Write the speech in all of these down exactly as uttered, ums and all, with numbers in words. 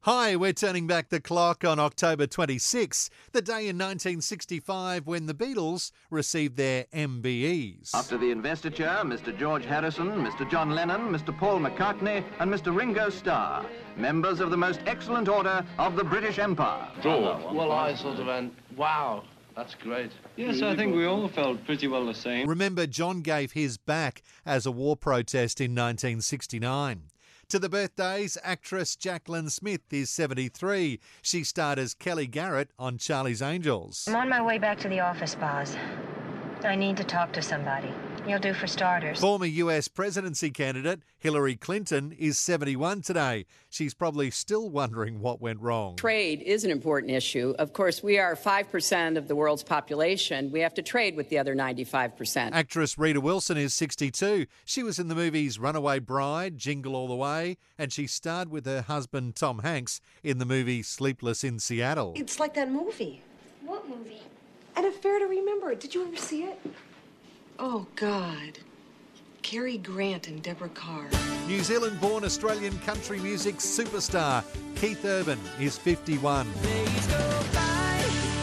Hi, we're turning back the clock on October twenty-sixth, the day in nineteen sixty-five when the Beatles received their M B Es. After the investiture, Mister George Harrison, Mister John Lennon, Mister Paul McCartney and Mister Ringo Starr, members of the most excellent order of the British Empire. George. Well, I sort of went, wow, that's great. Yes, I think we all felt pretty well the same. Remember, John gave his back as a war protest in nineteen sixty-nine. To the birthdays, actress Jacqueline Smith is seventy-three. She starred as Kelly Garrett on Charlie's Angels. I'm on my way back to the office, Boz. I need to talk to somebody. You'll do for starters. Former U S presidency candidate Hillary Clinton is seventy-one today. She's probably still wondering what went wrong. Trade is an important issue. Of course, we are five percent of the world's population. We have to trade with the other ninety-five percent. Actress Rita Wilson is sixty-two. She was in the movies Runaway Bride, Jingle All the Way, and she starred with her husband Tom Hanks in the movie Sleepless in Seattle. It's like that movie. What movie? An Affair to Remember. Did you ever see it? Oh, God. Cary Grant and Deborah Carr. New Zealand-born Australian country music superstar Keith Urban is fifty-one. Days go by,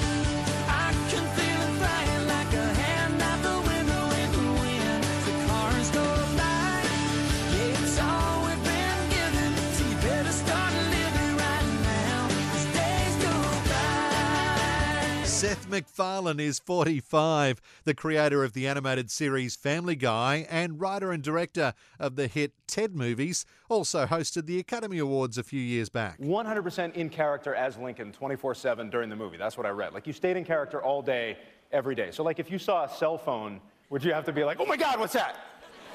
I can feel it flying like a hand out the window in the wind. The cars go by, yeah, it's all we've been given. So you better start living right now, 'cause days go by. Seth MacFarlane is forty-five, the creator of the animated series Family Guy and writer and director of the hit Ted movies, also hosted the Academy Awards a few years back. one hundred percent in character as Lincoln twenty-four seven during the movie. That's what I read. Like, you stayed in character all day, every day. So, like, if you saw a cell phone, would you have to be like, oh my God, what's that?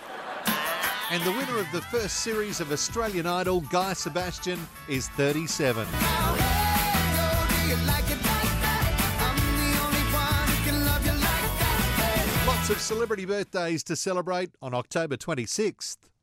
And the winner of the first series of Australian Idol, Guy Sebastian, is thirty-seven. Lots of celebrity birthdays to celebrate on October twenty-sixth.